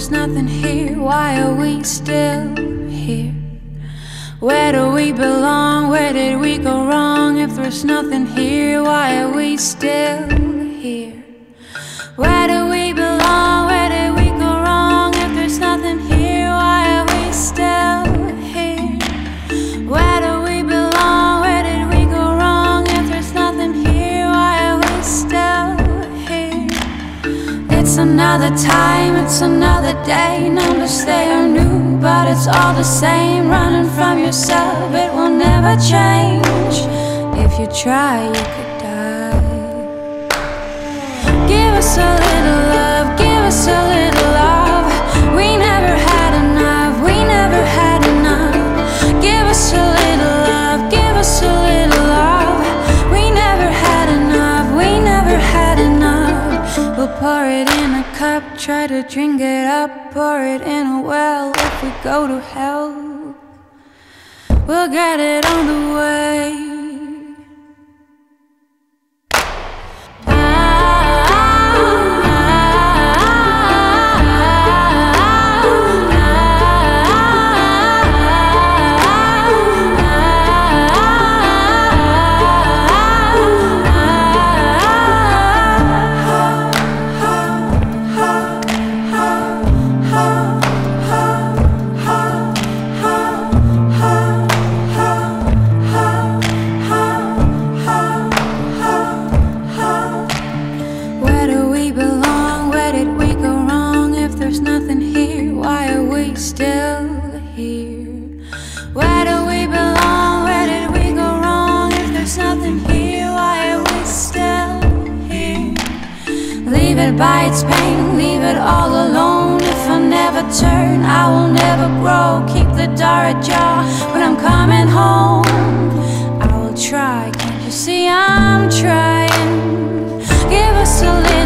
there's nothing here, why are we still here? Where do we belong? Where did we go wrong? If there's nothing here, why are we still here? Where do we belong? Where did we go wrong? If there's nothing here, why are we still here? Where do we belong? Where did we go wrong? If there's nothing here, why are we still here? It's another time, it's another day. Numbers they are new, but it's all the same. Running from yourself, it will never change. If you try, you could die. Give us a little love, give us a little love. We never had enough, we never had enough. Give us a little love, give us a little love. We never had enough, we never had enough. We'll pour it in a cup, try to drink it up. Pour it in a well, if we go to hell, we'll get it on the way. Still here. Where do we belong? Where did we go wrong? If there's nothing here, why are we still here? Leave it by its pain, leave it all alone. If I never turn, I will never grow. Keep the door ajar when I'm coming home. I will try, can't you see I'm trying? Give us a little